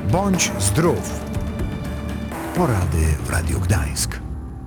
Bądź zdrów. Porady w Radiu Gdańsk.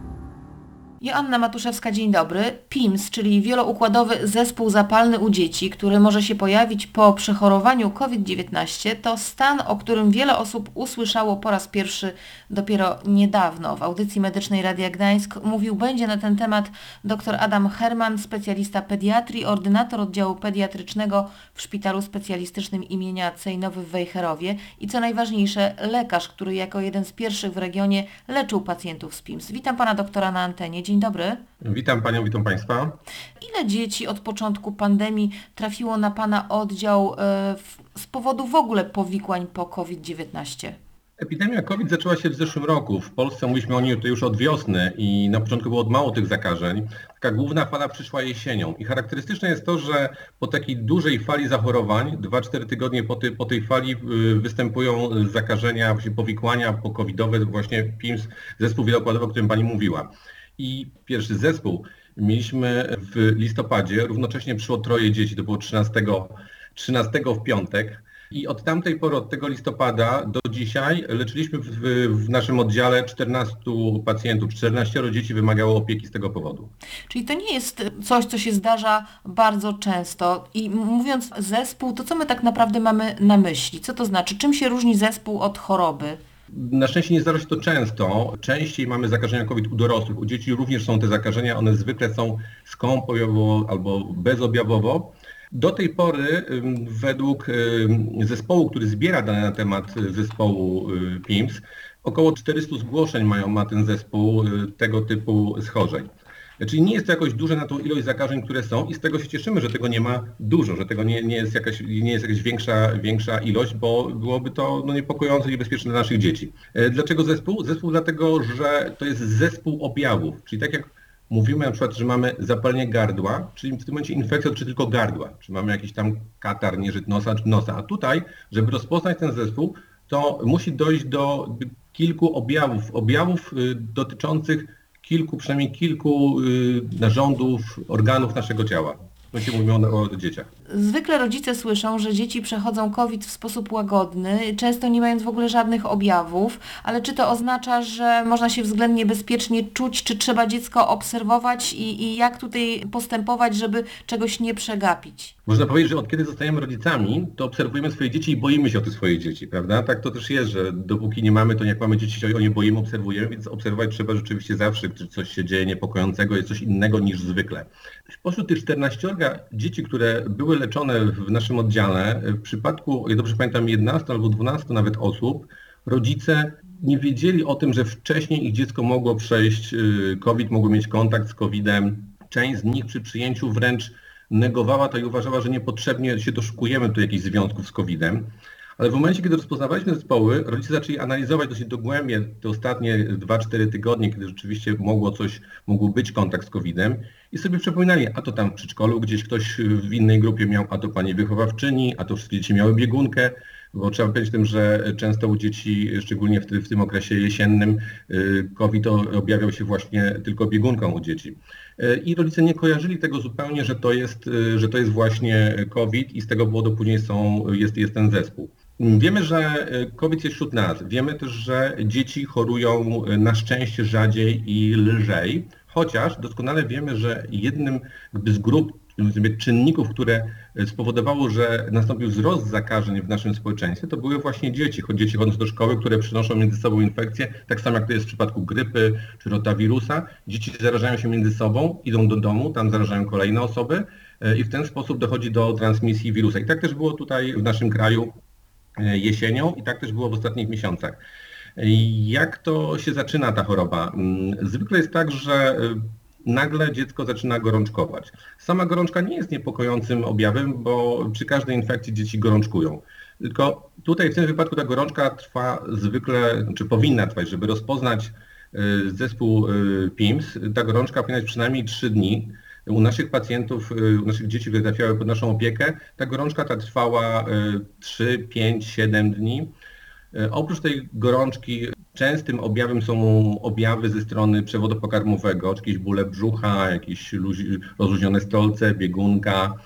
Joanna Matuszewska, dzień dobry. PIMS, czyli wieloukładowy zespół zapalny u dzieci, który może się pojawić po przechorowaniu COVID-19, to stan, o którym wiele osób usłyszało po raz pierwszy dopiero niedawno. W audycji medycznej Radia Gdańsk mówił będzie na ten temat dr Adam Herman, specjalista pediatrii, ordynator oddziału pediatrycznego w Szpitalu Specjalistycznym imienia Cejnowy w Wejherowie i co najważniejsze lekarz, który jako jeden z pierwszych w regionie leczył pacjentów z PIMS. Witam pana doktora na antenie. Dzień dobry. Witam panią, witam państwa. Ile dzieci od początku pandemii trafiło na pana oddział z powodu w ogóle powikłań po COVID-19? Epidemia COVID zaczęła się w zeszłym roku. W Polsce mówiliśmy o niej to już od wiosny i na początku było mało tych zakażeń. Taka główna fala przyszła jesienią i charakterystyczne jest to, że po takiej dużej fali zachorowań, 2-4 tygodnie po tej fali występują zakażenia, właśnie powikłania po-covidowe, właśnie PIMS, zespół wieloukładowy, o którym pani mówiła. I pierwszy zespół mieliśmy w listopadzie, równocześnie przyszło 3 dzieci, to było 13 w piątek. I od tamtej pory, od tego listopada do dzisiaj leczyliśmy w naszym oddziale 14 pacjentów, 14 dzieci wymagało opieki z tego powodu. Czyli to nie jest coś, co się zdarza bardzo często. I mówiąc zespół, to co my tak naprawdę mamy na myśli? Co to znaczy? Czym się różni zespół od choroby? Na szczęście nie zdarza się to często. Częściej mamy zakażenia COVID u dorosłych. U dzieci również są te zakażenia, one zwykle są skąpoobjawowo albo bezobjawowo. Do tej pory według zespołu, który zbiera dane na temat zespołu PIMS, około 400 zgłoszeń ma ten zespół tego typu schorzeń. Czyli nie jest to jakoś duże na tą ilość zakażeń, które są i z tego się cieszymy, że tego nie ma dużo, że tego nie jest jakaś większa ilość, bo byłoby to niepokojące i niebezpieczne dla naszych dzieci. Dlaczego zespół? Zespół dlatego, że to jest zespół objawów, czyli tak jak mówimy na przykład, że mamy zapalenie gardła, czyli w tym momencie infekcja dotyczy tylko gardła, czy mamy jakiś tam katar, nieżyt nosa, a tutaj, żeby rozpoznać ten zespół, to musi dojść do kilku objawów dotyczących przynajmniej kilku narządów, organów naszego ciała. Się mówimy o dzieciach. Zwykle rodzice słyszą, że dzieci przechodzą COVID w sposób łagodny, często nie mając w ogóle żadnych objawów, ale czy to oznacza, że można się względnie bezpiecznie czuć, czy trzeba dziecko obserwować i jak tutaj postępować, żeby czegoś nie przegapić? Można powiedzieć, że od kiedy zostajemy rodzicami, to obserwujemy swoje dzieci i boimy się o te swoje dzieci, prawda? Tak to też jest, że dopóki nie mamy, to jak mamy dzieci, się o nie boimy, obserwujemy, więc obserwować trzeba rzeczywiście zawsze, czy coś się dzieje niepokojącego, jest coś innego niż zwykle. Spośród tych 14 dzieci, które były leczone w naszym oddziale, w przypadku, jak dobrze pamiętam, 11 albo 12 nawet osób, rodzice nie wiedzieli o tym, że wcześniej ich dziecko mogło przejść COVID, mogło mieć kontakt z COVID-em. Część z nich przy przyjęciu wręcz negowała to i uważała, że niepotrzebnie się doszukujemy tu jakichś związków z COVID-em. Ale w momencie, kiedy rozpoznawaliśmy zespoły, rodzice zaczęli analizować dosyć dogłębnie te ostatnie 2-4 tygodnie, kiedy rzeczywiście mógł być kontakt z COVID-em i sobie przypominali, a to tam w przedszkolu gdzieś ktoś w innej grupie miał, a to pani wychowawczyni, a to wszystkie dzieci miały biegunkę, bo trzeba powiedzieć tym, że często u dzieci, szczególnie w tym okresie jesiennym, COVID objawiał się właśnie tylko biegunką u dzieci. I rodzice nie kojarzyli tego zupełnie, że to jest właśnie COVID i z tego powodu później jest ten zespół. Wiemy, że COVID jest wśród nas. Wiemy też, że dzieci chorują na szczęście rzadziej i lżej, chociaż doskonale wiemy, że jednym z grup czynników, które spowodowało, że nastąpił wzrost zakażeń w naszym społeczeństwie, to były właśnie dzieci. Dzieci chodząc do szkoły, które przynoszą między sobą infekcje, tak samo jak to jest w przypadku grypy czy rotawirusa. Dzieci zarażają się między sobą, idą do domu, tam zarażają kolejne osoby i w ten sposób dochodzi do transmisji wirusa. I tak też było tutaj w naszym kraju jesienią i tak też było w ostatnich miesiącach. Jak to się zaczyna ta choroba? Zwykle jest tak, że nagle dziecko zaczyna gorączkować. Sama gorączka nie jest niepokojącym objawem, bo przy każdej infekcji dzieci gorączkują. Tylko tutaj w tym wypadku ta gorączka trwa zwykle, czy powinna trwać, żeby rozpoznać zespół PIMS. Ta gorączka powinna być przynajmniej 3 dni. U naszych pacjentów, u naszych dzieci, które trafiały pod naszą opiekę, ta gorączka trwała 3, 5, 7 dni. Oprócz tej gorączki częstym objawem są objawy ze strony przewodu pokarmowego, czy jakieś bóle brzucha, jakieś rozluźnione stolce, biegunka,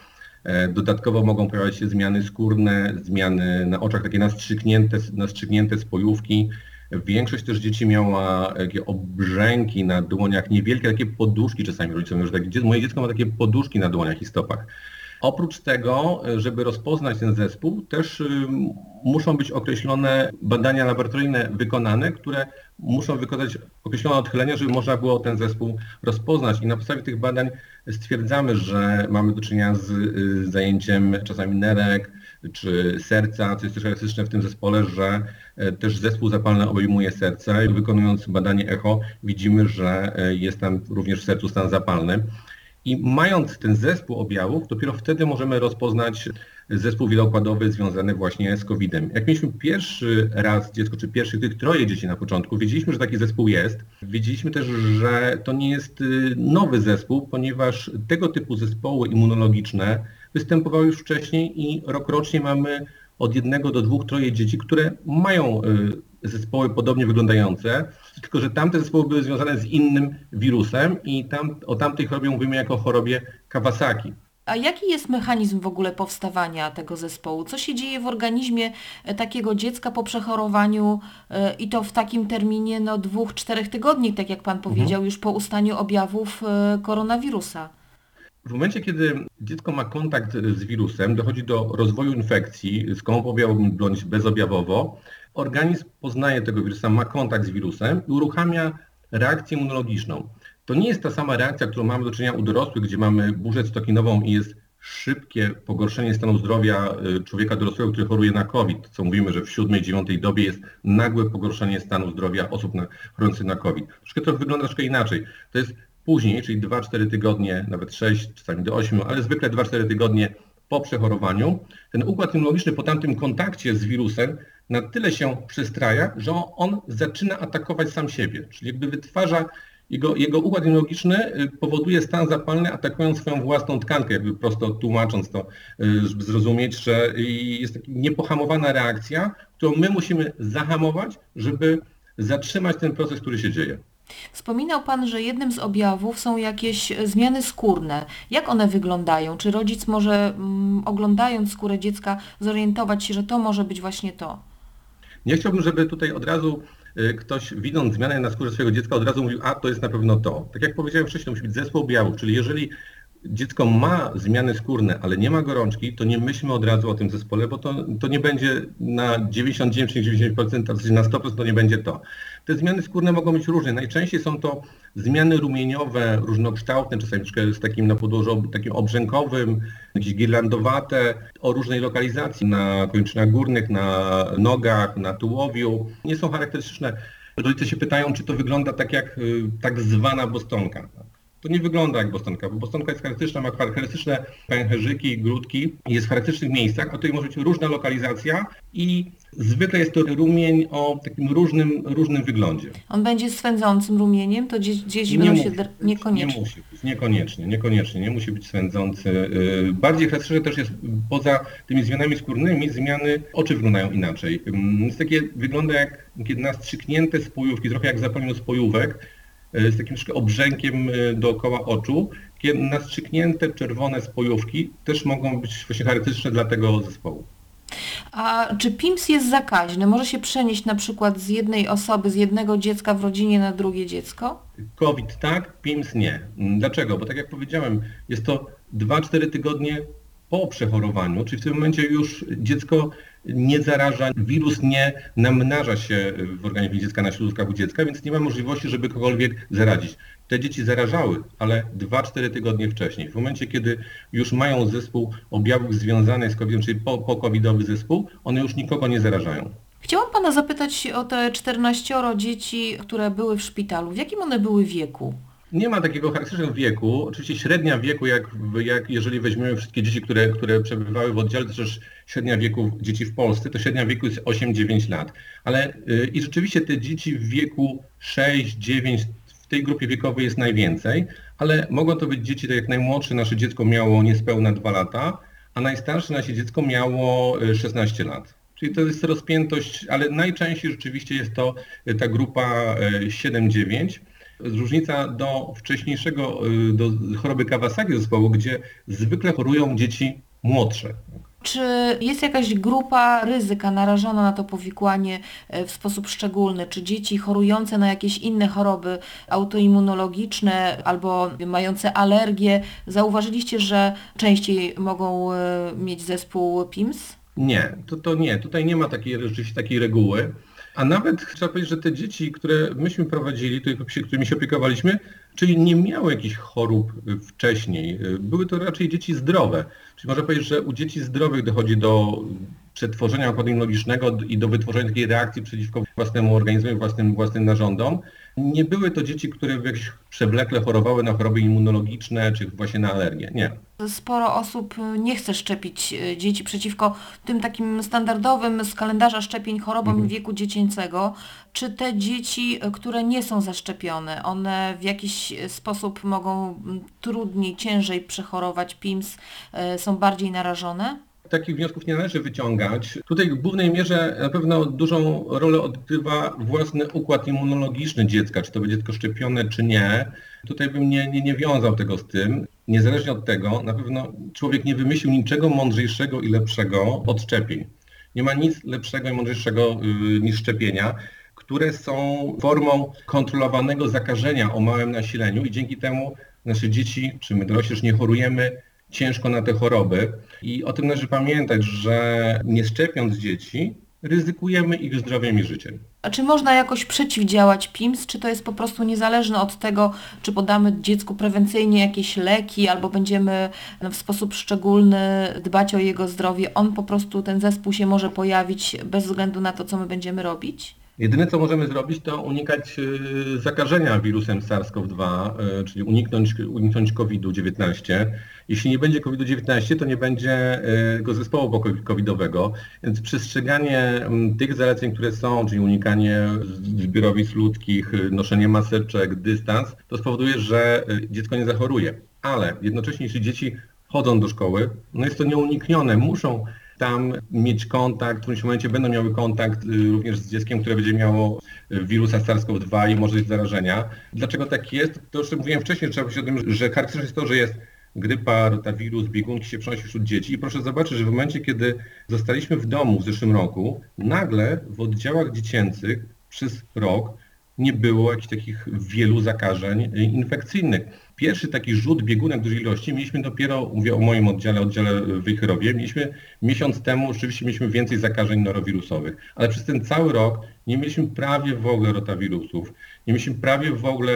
Dodatkowo mogą pojawiać się zmiany skórne, zmiany na oczach, takie nastrzyknięte spojówki. Większość też dzieci miała takie obrzęki na dłoniach, niewielkie takie poduszki czasami rodzicom już tak, moje dziecko ma takie poduszki na dłoniach i stopach. Oprócz tego, żeby rozpoznać ten zespół, też muszą być określone badania laboratoryjne wykonane, które muszą wykazać określone odchylenia, żeby można było ten zespół rozpoznać. I na podstawie tych badań stwierdzamy, że mamy do czynienia z zajęciem czasami nerek czy serca, co jest też charakterystyczne w tym zespole, że też zespół zapalny obejmuje serce. I wykonując badanie echo widzimy, że jest tam również w sercu stan zapalny. I mając ten zespół objawów, dopiero wtedy możemy rozpoznać zespół wieloukładowy związany właśnie z COVID-em. Jak mieliśmy pierwszy raz dziecko, czy pierwszych tych 3 dzieci na początku, wiedzieliśmy, że taki zespół jest. Wiedzieliśmy też, że to nie jest nowy zespół, ponieważ tego typu zespoły immunologiczne występowały już wcześniej i rokrocznie mamy od 1 do 2, 3 dzieci, które mają zespoły podobnie wyglądające, tylko że tamte zespoły były związane z innym wirusem i o tamtej chorobie mówimy jako o chorobie Kawasaki. A jaki jest mechanizm w ogóle powstawania tego zespołu? Co się dzieje w organizmie takiego dziecka po przechorowaniu i to w takim terminie 2-4 tygodni, tak jak Pan powiedział, już po ustaniu objawów koronawirusa? W momencie, kiedy dziecko ma kontakt z wirusem, dochodzi do rozwoju infekcji skąpobjawową bądź bezobjawowo, organizm poznaje tego wirusa, ma kontakt z wirusem i uruchamia reakcję immunologiczną. To nie jest ta sama reakcja, którą mamy do czynienia u dorosłych, gdzie mamy burzę cytokinową i jest szybkie pogorszenie stanu zdrowia człowieka dorosłego, który choruje na COVID. Co mówimy, że w 7-9 dobie jest nagłe pogorszenie stanu zdrowia osób chorujących na COVID. To wygląda troszkę inaczej. To jest później, czyli 2-4 tygodnie, nawet 6, czasami do 8, ale zwykle 2-4 tygodnie po przechorowaniu, ten układ immunologiczny po tamtym kontakcie z wirusem na tyle się przestraja, że on zaczyna atakować sam siebie, czyli jakby wytwarza, jego układ immunologiczny powoduje stan zapalny, atakując swoją własną tkankę, jakby prosto tłumacząc to, żeby zrozumieć, że jest taka niepohamowana reakcja, którą my musimy zahamować, żeby zatrzymać ten proces, który się dzieje. Wspominał Pan, że jednym z objawów są jakieś zmiany skórne. Jak one wyglądają? Czy rodzic może oglądając skórę dziecka zorientować się, że to może być właśnie to? Nie chciałbym, żeby tutaj od razu ktoś widząc zmianę na skórze swojego dziecka od razu mówił, a to jest na pewno to. Tak jak powiedziałem wcześniej, to musi być zespół objawów, czyli jeżeli dziecko ma zmiany skórne, ale nie ma gorączki, to nie myślmy od razu o tym zespole, bo to nie będzie na 99-90%, a na 100% to nie będzie to. Te zmiany skórne mogą być różne. Najczęściej są to zmiany rumieniowe, różnokształtne, czasami troszkę z takim na podłożu takim obrzękowym, jakieś girlandowate, o różnej lokalizacji, na kończynach górnych, na nogach, na tułowiu. Nie są charakterystyczne. Rodzice się pytają, czy to wygląda tak jak tak zwana bostonka. To nie wygląda jak bostonka, bo bostonka jest charakterystyczna, ma charakterystyczne pęcherzyki, grudki, jest w charakterystycznych miejscach, a tutaj może być różna lokalizacja i zwykle jest to rumień o takim różnym wyglądzie. On będzie swędzącym rumieniem? To dzieci będą się niekoniecznie. Nie musi być, niekoniecznie, nie musi być swędzący. Bardziej charakterystyczne też jest poza tymi zmianami skórnymi, zmiany oczy wyglądają inaczej. Jest takie, wygląda jak nastrzyknięte spojówki, trochę jak zapalenie spojówek, z takim troszkę obrzękiem dookoła oczu. Takie nastrzyknięte czerwone spojówki też mogą być właśnie charakterystyczne dla tego zespołu. A czy PIMS jest zakaźny? Może się przenieść na przykład z jednej osoby, z jednego dziecka w rodzinie na drugie dziecko? COVID tak, PIMS nie. Dlaczego? Bo tak jak powiedziałem, jest to 2-4 tygodnie po przechorowaniu, czyli w tym momencie już dziecko nie zaraża, wirus nie namnaża się w organizmie dziecka na śluzkach u dziecka, więc nie ma możliwości, żeby kogokolwiek zarazić. Te dzieci zarażały, ale 2-4 tygodnie wcześniej. W momencie, kiedy już mają zespół objawów związanych z COVID-em, czyli po-covidowy zespół, one już nikogo nie zarażają. Chciałam Pana zapytać o te 14 dzieci, które były w szpitalu. W jakim one były wieku? Nie ma takiego charakterystycznego wieku. Oczywiście średnia wieku, jak jeżeli weźmiemy wszystkie dzieci, które przebywały w oddziale, to też średnia wieku dzieci w Polsce, to średnia wieku jest 8-9 lat. Ale i rzeczywiście te dzieci w wieku 6-9, w tej grupie wiekowej jest najwięcej, ale mogą to być dzieci, tak jak najmłodsze nasze dziecko miało niespełna 2 lata, a najstarsze nasze dziecko miało 16 lat. Czyli to jest rozpiętość, ale najczęściej rzeczywiście jest to ta grupa 7-9. Różnica do wcześniejszego, do choroby Kawasaki zespołu, gdzie zwykle chorują dzieci młodsze. Czy jest jakaś grupa ryzyka narażona na to powikłanie w sposób szczególny? Czy dzieci chorujące na jakieś inne choroby autoimmunologiczne albo mające alergie, zauważyliście, że częściej mogą mieć zespół PIMS? Nie, to nie. Tutaj nie ma rzeczywiście takiej reguły. A nawet trzeba powiedzieć, że te dzieci, które myśmy prowadzili, którymi się opiekowaliśmy, czyli nie miały jakichś chorób wcześniej. Były to raczej dzieci zdrowe. Czyli można powiedzieć, że u dzieci zdrowych dochodzi do przetworzenia układu immunologicznego i do wytworzenia takiej reakcji przeciwko własnemu organizmowi, własnym narządom. Nie były to dzieci, które jakieś przewlekle chorowały na choroby immunologiczne czy właśnie na alergię. Nie. Sporo osób nie chce szczepić dzieci przeciwko tym takim standardowym z kalendarza szczepień chorobom wieku dziecięcego. Czy te dzieci, które nie są zaszczepione, one w jakiś sposób mogą trudniej, ciężej przechorować PIMS, są bardziej narażone? Takich wniosków nie należy wyciągać. Tutaj w głównej mierze na pewno dużą rolę odgrywa własny układ immunologiczny dziecka, czy to będzie dziecko szczepione, czy nie. Tutaj bym nie wiązał tego z tym. Niezależnie od tego, na pewno człowiek nie wymyślił niczego mądrzejszego i lepszego od szczepień. Nie ma nic lepszego i mądrzejszego niż szczepienia, które są formą kontrolowanego zakażenia o małym nasileniu i dzięki temu nasze dzieci, czy my dorośli już nie chorujemy ciężko na te choroby. I o tym należy pamiętać, że nie szczepiąc dzieci, ryzykujemy ich zdrowiem i życiem. A czy można jakoś przeciwdziałać PIMS, czy to jest po prostu niezależne od tego, czy podamy dziecku prewencyjnie jakieś leki, albo będziemy w sposób szczególny dbać o jego zdrowie? On po prostu, ten zespół się może pojawić bez względu na to, co my będziemy robić? Jedyne, co możemy zrobić, to unikać zakażenia wirusem SARS-CoV-2, czyli uniknąć COVID-19. Jeśli nie będzie COVID-19, to nie będzie go zespołu covidowego, więc przestrzeganie tych zaleceń, które są, czyli unikanie zbiorowisk ludzkich, noszenie maseczek, dystans, to spowoduje, że dziecko nie zachoruje. Ale jednocześnie, jeśli dzieci chodzą do szkoły, no jest to nieuniknione, muszą tam mieć kontakt, w którymś momencie będą miały kontakt również z dzieckiem, które będzie miało wirusa SARS-CoV-2 i możliwość zarażenia. Dlaczego tak jest? To już mówiłem wcześniej, trzeba powiedzieć o tym, że charakterystyczne jest to, że jest grypa, rotawirus, biegunki się przenosi wśród dzieci i proszę zobaczyć, że w momencie, kiedy zostaliśmy w domu w zeszłym roku, nagle w oddziałach dziecięcych przez rok nie było jakichś takich wielu zakażeń infekcyjnych. Pierwszy taki rzut biegunek dużej ilości mieliśmy dopiero, mówię o moim oddziale w Wejherowie, mieliśmy miesiąc temu, rzeczywiście mieliśmy więcej zakażeń norowirusowych, ale przez ten cały rok nie mieliśmy prawie w ogóle rotawirusów, nie mieliśmy prawie w ogóle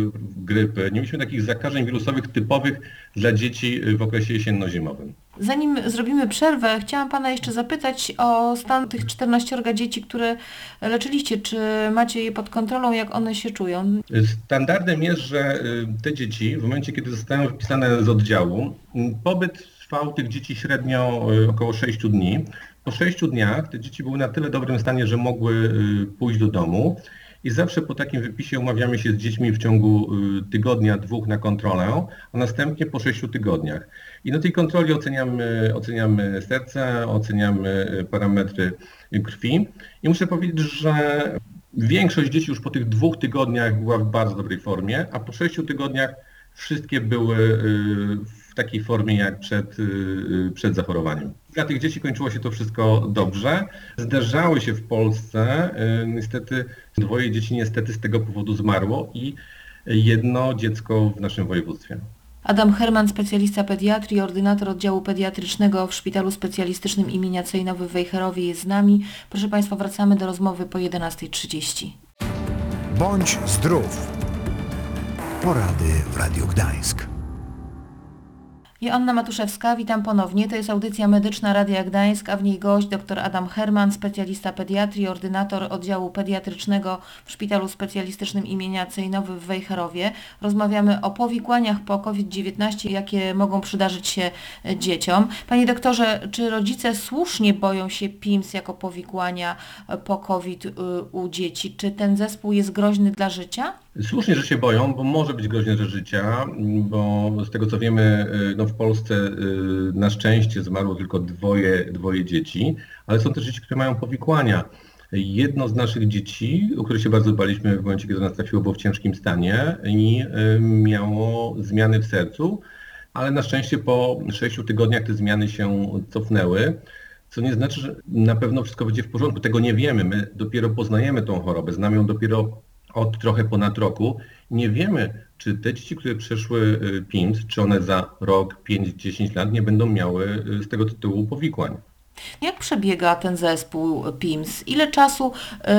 grypy, nie mieliśmy takich zakażeń wirusowych typowych dla dzieci w okresie jesienno-zimowym. Zanim zrobimy przerwę, chciałam Pana jeszcze zapytać o stan tych 14 dzieci, które leczyliście. Czy macie je pod kontrolą, jak one się czują? Standardem jest, że te dzieci w momencie, kiedy zostają wypisane z oddziału, pobyt trwał tych dzieci średnio około 6 dni. Po 6 dniach te dzieci były na tyle dobrym stanie, że mogły pójść do domu. I zawsze po takim wypisie umawiamy się z dziećmi w ciągu tygodnia, 2 na kontrolę, a następnie po 6 tygodniach. I na tej kontroli oceniamy serce, oceniamy parametry krwi. I muszę powiedzieć, że większość dzieci już po tych 2 tygodniach była w bardzo dobrej formie, a po 6 tygodniach wszystkie były w takiej formie jak przed zachorowaniem. Dla tych dzieci kończyło się to wszystko dobrze. Zdarzały się w Polsce, niestety 2 dzieci niestety z tego powodu zmarło i 1 dziecko w naszym województwie. Adam Herman, specjalista pediatrii, ordynator oddziału pediatrycznego w Szpitalu Specjalistycznym im. Cejnowy w Wejherowie jest z nami. Proszę Państwa, wracamy do rozmowy po 11:30. Bądź zdrów. Porady w Radiu Gdańsk. Joanna Matuszewska, witam ponownie. To jest audycja medyczna Radia Gdańsk, a w niej gość dr Adam Herman, specjalista pediatrii, ordynator oddziału pediatrycznego w Szpitalu Specjalistycznym im. Cejnowy w Wejherowie. Rozmawiamy o powikłaniach po COVID-19, jakie mogą przydarzyć się dzieciom. Panie doktorze, czy rodzice słusznie boją się PIMS jako powikłania po COVID u dzieci? Czy ten zespół jest groźny dla życia? Słusznie, że się boją, bo może być groźny dla życia, bo z tego co wiemy, w Polsce na szczęście zmarło tylko dwoje dzieci, ale są też dzieci, które mają powikłania. Jedno z naszych dzieci, o które się bardzo baliśmy w momencie, kiedy do nas trafiło, było w ciężkim stanie i miało zmiany w sercu, ale na szczęście po 6 tygodniach te zmiany się cofnęły, co nie znaczy, że na pewno wszystko będzie w porządku. Tego nie wiemy. My dopiero poznajemy tą chorobę, znamy ją dopiero od trochę ponad roku. Nie wiemy, czy te dzieci, które przeszły PIMS, czy one za rok, 5, 10 lat nie będą miały z tego tytułu powikłań. Jak przebiega ten zespół PIMS? Ile czasu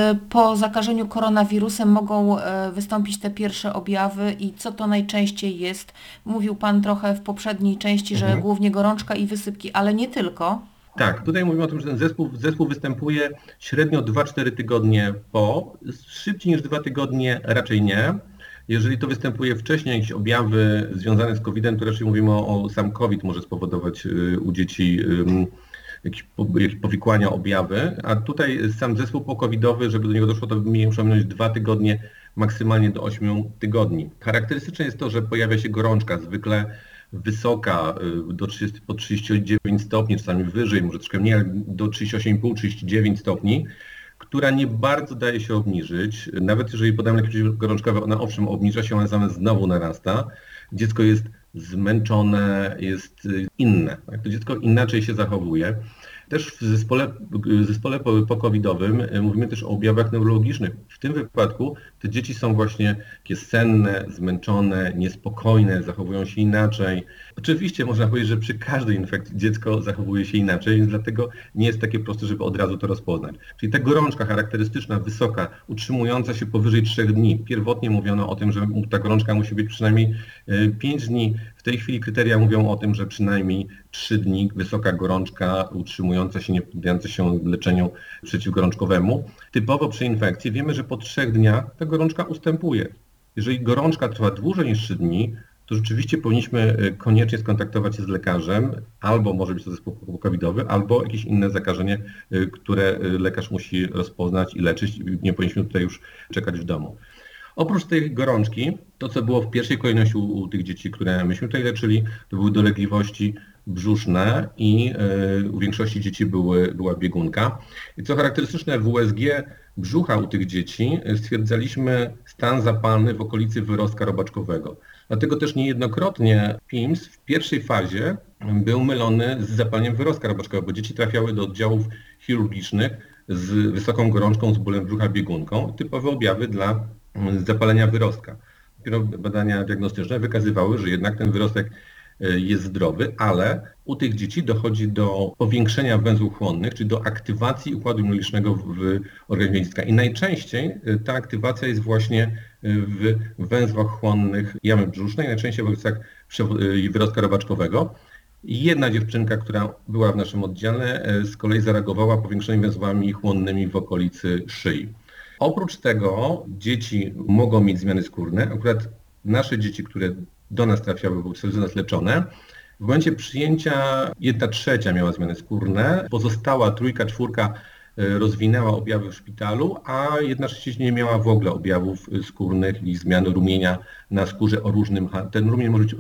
po zakażeniu koronawirusem mogą wystąpić te pierwsze objawy i co to najczęściej jest? Mówił Pan trochę w poprzedniej części, że głównie gorączka i wysypki, ale nie tylko. Tak, tutaj mówimy o tym, że ten zespół występuje średnio 2-4 tygodnie po. Szybciej niż 2 tygodnie raczej nie. Jeżeli to występuje wcześniej, jakieś objawy związane z COVID-em, to raczej mówimy o sam COVID może spowodować u dzieci jakieś powikłania, objawy, a tutaj sam zespół po-covidowy, żeby do niego doszło, to muszą minąć 2 tygodnie, maksymalnie do 8 tygodni. Charakterystyczne jest to, że pojawia się gorączka, zwykle wysoka, po 39 stopni, czasami wyżej, może troszkę mniej, ale do 38,5-39 stopni, która nie bardzo daje się obniżyć. Nawet jeżeli podamy leki gorączkowe, ona owszem obniża się, ale zamiast znowu narasta. Dziecko jest zmęczone, jest inne. To dziecko inaczej się zachowuje. Też w zespole po-covidowym mówimy też o objawach neurologicznych. W tym wypadku te dzieci są właśnie takie senne, zmęczone, niespokojne, zachowują się inaczej. Oczywiście można powiedzieć, że przy każdej infekcji dziecko zachowuje się inaczej, więc dlatego nie jest takie proste, żeby od razu to rozpoznać. Czyli ta gorączka charakterystyczna, wysoka, utrzymująca się powyżej 3 dni. Pierwotnie mówiono o tym, że ta gorączka musi być przynajmniej 5 dni. W tej chwili kryteria mówią o tym, że przynajmniej 3 dni wysoka gorączka utrzymująca się, nie poddająca się leczeniu przeciwgorączkowemu. Typowo przy infekcji wiemy, że po 3 dniach ta gorączka ustępuje. Jeżeli gorączka trwa dłużej niż 3 dni, to rzeczywiście powinniśmy koniecznie skontaktować się z lekarzem, albo może być to zespół covidowy, albo jakieś inne zakażenie, które lekarz musi rozpoznać i leczyć. Nie powinniśmy tutaj już czekać w domu. Oprócz tej gorączki, to co było w pierwszej kolejności u tych dzieci, które myśmy tutaj leczyli, to były dolegliwości brzuszne i u większości dzieci była biegunka. I co charakterystyczne, w USG brzucha u tych dzieci stwierdzaliśmy stan zapalny w okolicy wyrostka robaczkowego. Dlatego też niejednokrotnie PIMS w pierwszej fazie był mylony z zapaleniem wyrostka robaczkowego, bo dzieci trafiały do oddziałów chirurgicznych z wysoką gorączką, z bólem brzucha, biegunką. Typowe objawy dla zapalenia wyrostka. Dopiero badania diagnostyczne wykazywały, że jednak ten wyrostek jest zdrowy, ale u tych dzieci dochodzi do powiększenia węzłów chłonnych, czyli do aktywacji układu immunologicznego w organizmie dziecka. I najczęściej ta aktywacja jest właśnie w węzłach chłonnych jamy brzusznej, najczęściej w okolicach wyrostka robaczkowego. I jedna dziewczynka, która była w naszym oddziale, z kolei zareagowała powiększonymi węzłami chłonnymi w okolicy szyi. Oprócz tego dzieci mogą mieć zmiany skórne. Akurat nasze dzieci, które do nas trafiały, były przez nas leczone. W momencie przyjęcia 1/3 miała zmiany skórne, pozostała 3, 4 rozwinęła objawy w szpitalu, a 1/3 nie miała w ogóle objawów skórnych i zmian rumienia na skórze o różnym, ten rumień może być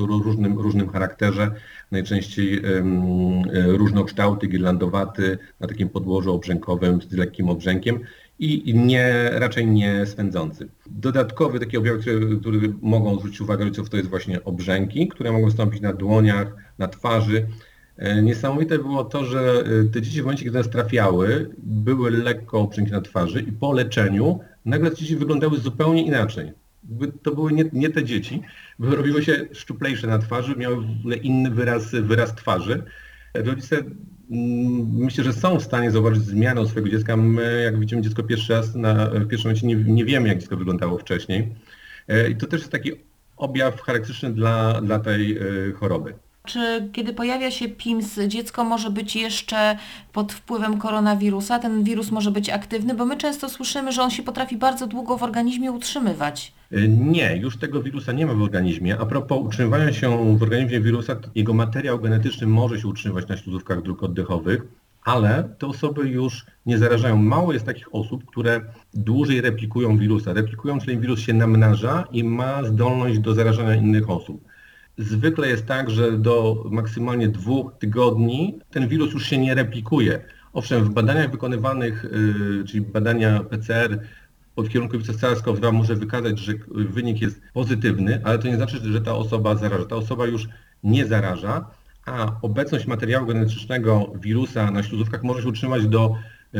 różnym charakterze, najczęściej różnokształty, girlandowaty, na takim podłożu obrzękowym z lekkim obrzękiem i raczej nie swędzący. Dodatkowy taki objaw, który mogą zwrócić uwagę rodziców, to jest właśnie obrzęki, które mogą wystąpić na dłoniach, na twarzy. Niesamowite było to, że te dzieci w momencie, kiedy nas trafiały, były lekko obrzęki na twarzy i po leczeniu nagle te dzieci wyglądały zupełnie inaczej. To były nie te dzieci, bo robiły się szczuplejsze na twarzy, miały w ogóle inny wyraz twarzy. Rodzice myślę, że są w stanie zauważyć zmianę u swojego dziecka. My, jak widzimy dziecko pierwszy raz, w pierwszym momencie nie wiemy, jak dziecko wyglądało wcześniej. I to też jest taki objaw charakterystyczny dla tej choroby. Czy kiedy pojawia się PIMS, dziecko może być jeszcze pod wpływem koronawirusa? Ten wirus może być aktywny, bo my często słyszymy, że on się potrafi bardzo długo w organizmie utrzymywać. Nie, już tego wirusa nie ma w organizmie. A propos utrzymywania się w organizmie wirusa, jego materiał genetyczny może się utrzymywać na śluzówkach dróg oddechowych, ale te osoby już nie zarażają. Mało jest takich osób, które dłużej replikują wirusa. Replikują, czyli wirus się namnaża i ma zdolność do zarażania innych osób. Zwykle jest tak, że do maksymalnie 2 tygodni ten wirus już się nie replikuje. Owszem, w badaniach wykonywanych, czyli badania PCR pod kierunku wirusa SARS-CoV-2 może wykazać, że wynik jest pozytywny, ale to nie znaczy, że ta osoba zaraża. Ta osoba już nie zaraża, a obecność materiału genetycznego wirusa na śluzówkach może się utrzymać do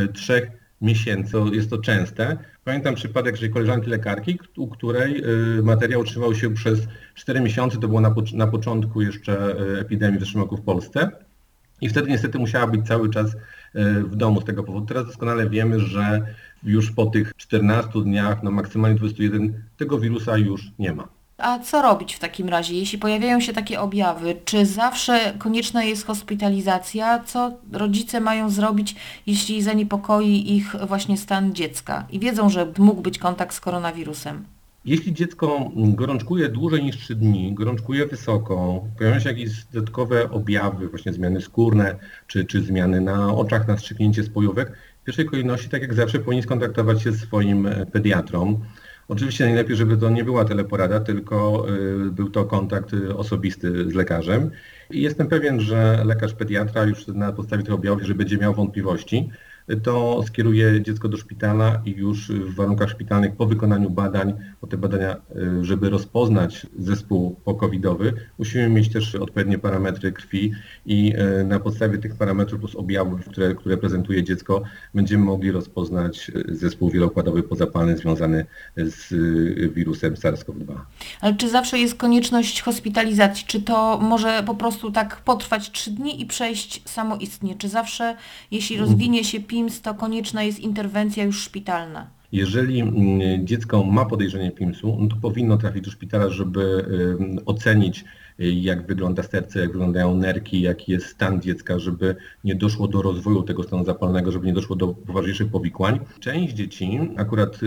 3 miesięcy. Jest to częste. Pamiętam przypadek, że koleżanki lekarki, u której materiał utrzymał się przez 4 miesiące, to było na początku jeszcze epidemii w zeszłym roku w Polsce. I wtedy niestety musiała być cały czas w domu z tego powodu. Teraz doskonale wiemy, że już po tych 14 dniach, no maksymalnie 21, tego wirusa już nie ma. A co robić w takim razie, jeśli pojawiają się takie objawy? Czy zawsze konieczna jest hospitalizacja? Co rodzice mają zrobić, jeśli zaniepokoi ich właśnie stan dziecka i wiedzą, że mógł być kontakt z koronawirusem? Jeśli dziecko gorączkuje dłużej niż 3 dni, gorączkuje wysoko, pojawiają się jakieś dodatkowe objawy, właśnie zmiany skórne, czy zmiany na oczach, na strzyknięcie spojówek, w pierwszej kolejności, tak jak zawsze, powinien skontaktować się z swoim pediatrą. Oczywiście najlepiej, żeby to nie była teleporada, tylko był to kontakt osobisty z lekarzem. I jestem pewien, że lekarz pediatra już na podstawie tych objawów, jeżeli będzie miał wątpliwości, to skieruje dziecko do szpitala i już w warunkach szpitalnych po wykonaniu badań, po te badania, żeby rozpoznać zespół po-covidowy, musimy mieć też odpowiednie parametry krwi i na podstawie tych parametrów plus objawów, które prezentuje dziecko, będziemy mogli rozpoznać zespół wieloukładowy pozapalny związany z wirusem SARS-CoV-2. Ale czy zawsze jest konieczność hospitalizacji? Czy to może po prostu tak potrwać 3 dni i przejść samoistnie? Czy zawsze, jeśli rozwinie się PIMS, to konieczna jest interwencja już szpitalna? Jeżeli dziecko ma podejrzenie PIMS-u, no to powinno trafić do szpitala, żeby ocenić, jak wygląda serce, jak wyglądają nerki, jaki jest stan dziecka, żeby nie doszło do rozwoju tego stanu zapalnego, żeby nie doszło do poważniejszych powikłań. Część dzieci, akurat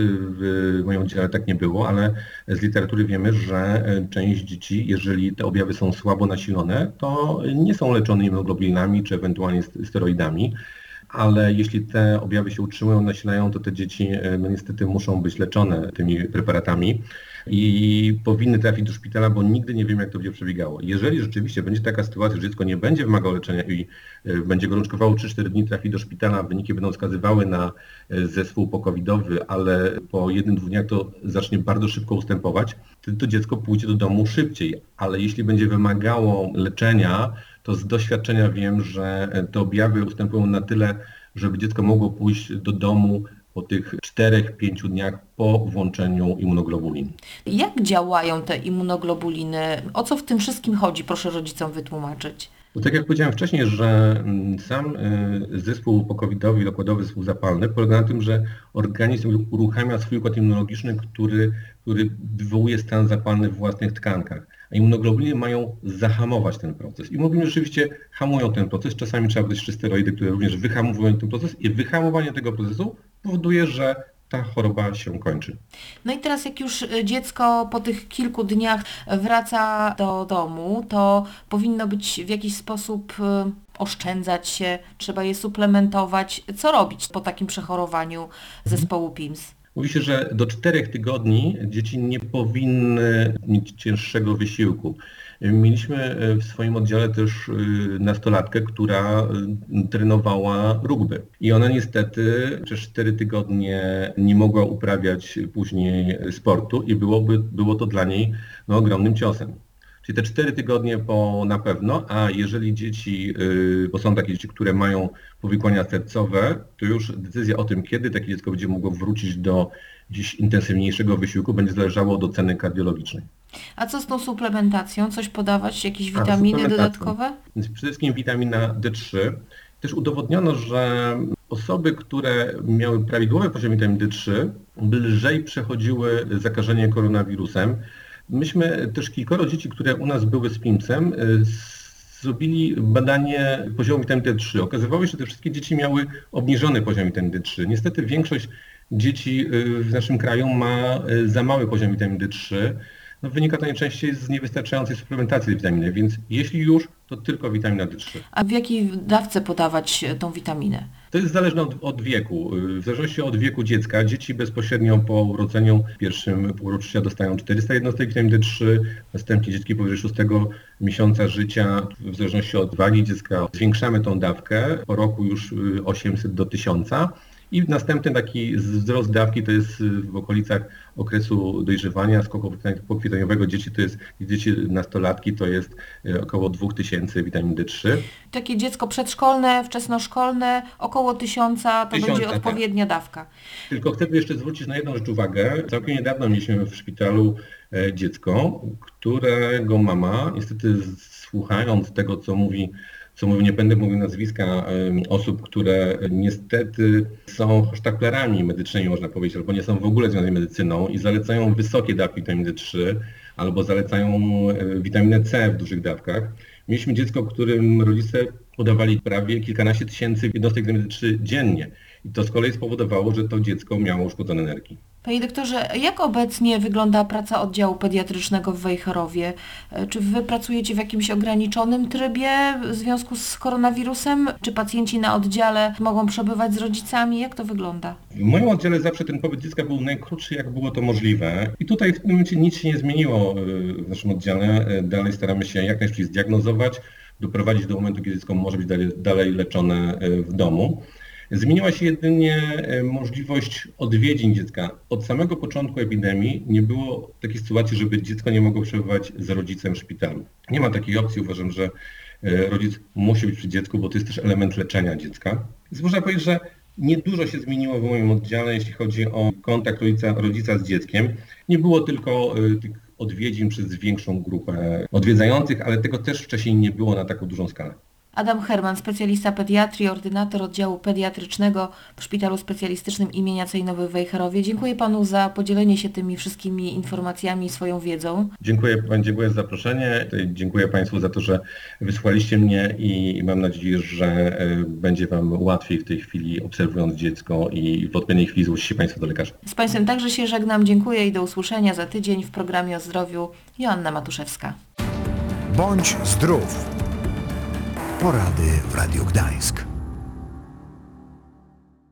w moim oddziale tak nie było, ale z literatury wiemy, że część dzieci, jeżeli te objawy są słabo nasilone, to nie są leczone immunoglobulinami czy ewentualnie steroidami. Ale jeśli te objawy się utrzymują, nasilają, to te dzieci no niestety muszą być leczone tymi preparatami i powinny trafić do szpitala, bo nigdy nie wiemy, jak to będzie przebiegało. Jeżeli rzeczywiście będzie taka sytuacja, że dziecko nie będzie wymagało leczenia i będzie gorączkowało 3-4 dni, trafi do szpitala, wyniki będą wskazywały na zespół po-covidowy, ale po 1-2 dniach to zacznie bardzo szybko ustępować, to dziecko pójdzie do domu szybciej. Ale jeśli będzie wymagało leczenia, to z doświadczenia wiem, że te objawy ustępują na tyle, żeby dziecko mogło pójść do domu po tych 4-5 dniach po włączeniu immunoglobulin. Jak działają te immunoglobuliny? O co w tym wszystkim chodzi? Proszę rodzicom wytłumaczyć. Bo tak jak powiedziałem wcześniej, że sam zespół po-covidowy, wieloukładowy zespół zapalny polega na tym, że organizm uruchamia swój układ immunologiczny, który wywołuje stan zapalny w własnych tkankach. A immunoglobuliny mają zahamować ten proces. Immunoglobuliny rzeczywiście hamują ten proces. Czasami trzeba wydać jeszcze steroidy, które również wyhamowują ten proces i wyhamowanie tego procesu powoduje, że ta choroba się kończy. No i teraz jak już dziecko po tych kilku dniach wraca do domu, to powinno być w jakiś sposób oszczędzać się, trzeba je suplementować. Co robić po takim przechorowaniu zespołu PIMS? Mówi się, że do 4 tygodni dzieci nie powinny mieć cięższego wysiłku. Mieliśmy w swoim oddziale też nastolatkę, która trenowała rugby. I ona niestety przez 4 tygodnie nie mogła uprawiać później sportu i było to dla niej ogromnym ciosem. Czyli te 4 tygodnie na pewno, a jeżeli dzieci, bo są takie dzieci, które mają powikłania sercowe, to już decyzja o tym, kiedy takie dziecko będzie mogło wrócić do gdzieś intensywniejszego wysiłku, będzie zależało od oceny kardiologicznej. A co z tą suplementacją? Coś podawać? Jakieś witaminy dodatkowe? Więc przede wszystkim witamina D3. Też udowodniono, że osoby, które miały prawidłowy poziom witaminy D3, lżej przechodziły zakażenie koronawirusem. Myśmy też kilkoro dzieci, które u nas były z PIMS-em, zrobili badanie poziomu witaminy D3. Okazywało się, że te wszystkie dzieci miały obniżony poziom witaminy D3. Niestety większość dzieci w naszym kraju ma za mały poziom witaminy D3. Wynika to najczęściej z niewystarczającej suplementacji tej witaminy, więc jeśli już, to tylko witamina D3. A w jakiej dawce podawać tą witaminę? To jest zależne od wieku. W zależności od wieku dziecka, dzieci bezpośrednio po urodzeniu w pierwszym półroczu życia dostają 400 jednostek witaminy D3, następnie dzieci powyżej 6 miesiąca życia, w zależności od wagi dziecka, zwiększamy tą dawkę, po roku już 800 do 1000. I następny taki wzrost dawki to jest w okolicach okresu dojrzewania, skoku pokwitaniowego dzieci nastolatki to jest około 2000 witaminy D3. Takie dziecko przedszkolne, wczesnoszkolne, około 1000 to 1000, będzie tak. odpowiednia dawka. Tylko chcę tu jeszcze zwrócić na jedną rzecz uwagę. Całkiem niedawno mieliśmy w szpitalu dziecko, którego mama, niestety słuchając tego, co mówi, nie będę mówił nazwiska osób, które niestety są hochsztaplerami medycznymi, można powiedzieć, albo nie są w ogóle związane z medycyną i zalecają wysokie dawki witaminy D3 albo zalecają witaminę C w dużych dawkach. Mieliśmy dziecko, którym rodzice podawali prawie kilkanaście tysięcy jednostek witaminy D3 dziennie. I to z kolei spowodowało, że to dziecko miało uszkodzone nerki. Panie doktorze, jak obecnie wygląda praca oddziału pediatrycznego w Wejherowie? Czy wy pracujecie w jakimś ograniczonym trybie w związku z koronawirusem? Czy pacjenci na oddziale mogą przebywać z rodzicami? Jak to wygląda? W moim oddziale zawsze ten pobyt dziecka był najkrótszy, jak było to możliwe. I tutaj w tym momencie nic się nie zmieniło w naszym oddziale. Dalej staramy się jak najszybciej zdiagnozować, doprowadzić do momentu, kiedy dziecko może być dalej leczone w domu. Zmieniła się jedynie możliwość odwiedzin dziecka. Od samego początku epidemii nie było takiej sytuacji, żeby dziecko nie mogło przebywać z rodzicem w szpitalu. Nie ma takiej opcji, uważam, że rodzic musi być przy dziecku, bo to jest też element leczenia dziecka. Więc można powiedzieć, że niedużo się zmieniło w moim oddziale, jeśli chodzi o kontakt rodzica z dzieckiem. Nie było tylko tych odwiedzin przez większą grupę odwiedzających, ale tego też wcześniej nie było na taką dużą skalę. Adam Herman, specjalista pediatrii, ordynator oddziału pediatrycznego w Szpitalu Specjalistycznym imienia Cejnowy w Wejherowie. Dziękuję Panu za podzielenie się tymi wszystkimi informacjami i swoją wiedzą. Dziękuję za zaproszenie. Dziękuję Państwu za to, że wysłuchaliście mnie i mam nadzieję, że będzie Wam łatwiej w tej chwili obserwując dziecko i w odpowiedniej chwili zgłosicie Państwo do lekarza. Z Państwem także się żegnam. Dziękuję i do usłyszenia za tydzień w programie o zdrowiu. Joanna Matuszewska. Bądź zdrów. Porady w Radiu Gdańsk.